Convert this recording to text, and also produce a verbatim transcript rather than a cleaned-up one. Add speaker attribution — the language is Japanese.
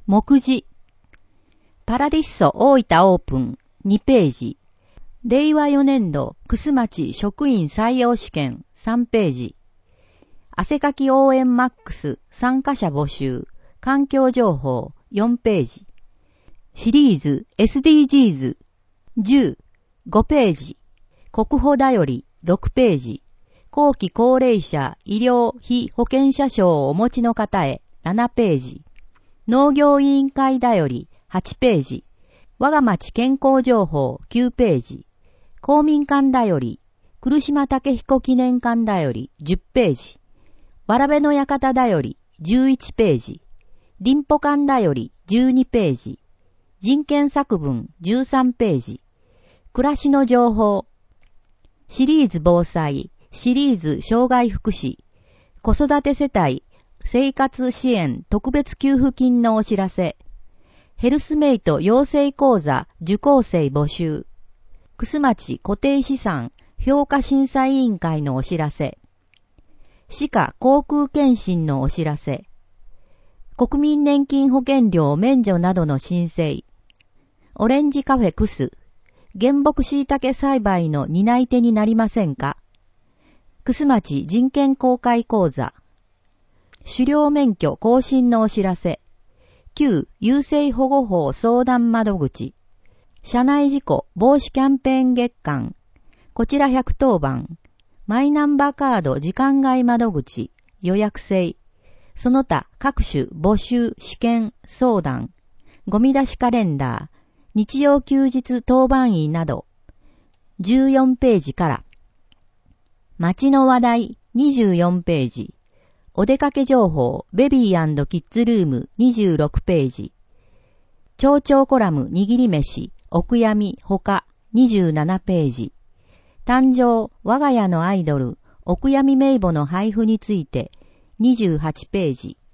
Speaker 1: 目次。パラディッソ大分オープンにページ。れいわよねんど楠町職員採用試験さんページ。汗かき応援マックス参加者募集環境情報よんページ。シリーズ エスディージーズじゅうごページ。国保だよりろくページ。後期高齢者医療非保険者証をお持ちの方へななページ。農業委員会だよりはちページ。我が町健康情報きゅうページ。公民館だより来島武彦記念館だよりじゅっページ。わらべの館だよりじゅういちページ。林保館だよりじゅうにページ。人権作文じゅうさんページ。暮らしの情報。シリーズ防災、シリーズ障害福祉、子育て世帯、生活支援特別給付金のお知らせ。ヘルスメイト養成講座受講生募集。楠町固定資産評価審査委員会のお知らせ。歯科航空検診のお知らせ。国民年金保険料免除などの申請。オレンジカフェクス。原木椎茸栽培の担い手になりませんか。楠町人権公開講座。狩猟免許更新のお知らせ。旧優生保護法相談窓口。車内事故防止キャンペーン月間。こちらひゃくとおばん。マイナンバーカード時間外窓口。予約制。その他各種募集試験相談。ゴミ出しカレンダー。日曜休日当番員など。じゅうよんページから。街の話題にじゅうよんページ。お出かけ情報ベビー&キッズルームにじゅうろくページ。町長コラム握り飯お悔やみほかにじゅうななページ。誕生我が家のアイドルお悔やみ名簿の配布についてにじゅうはちページ。